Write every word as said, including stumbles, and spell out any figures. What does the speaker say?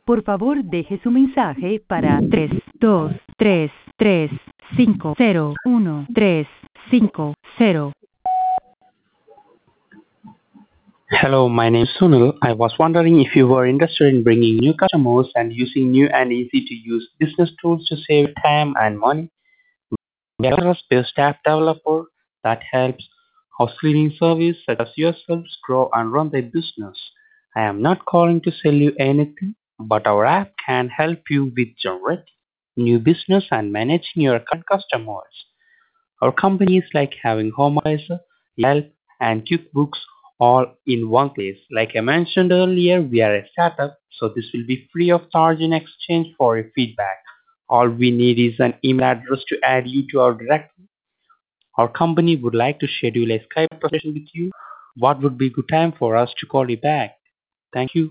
Por favor, deje su mensaje para tres dos tres tres cinco cero uno tres cinco cero. Hello, my name is Sunil. I was wondering if you were interested in bringing new customers and using new and easy to use business tools to save time and money. We are a space staff developer that helps house cleaning service such as yourselves grow and run their business. I am not calling to sell you anything, but our app can help you with generating new business and managing your current customers. Our company is like having HomeAdvisor, Yelp, and QuickBooks all in one place. Like I mentioned earlier, we are a startup, so this will be free of charge in exchange for your feedback. All we need is an email address to add you to our directory. Our company would like to schedule a Skype session with you. What would be a good time for us to call you back? Thank you.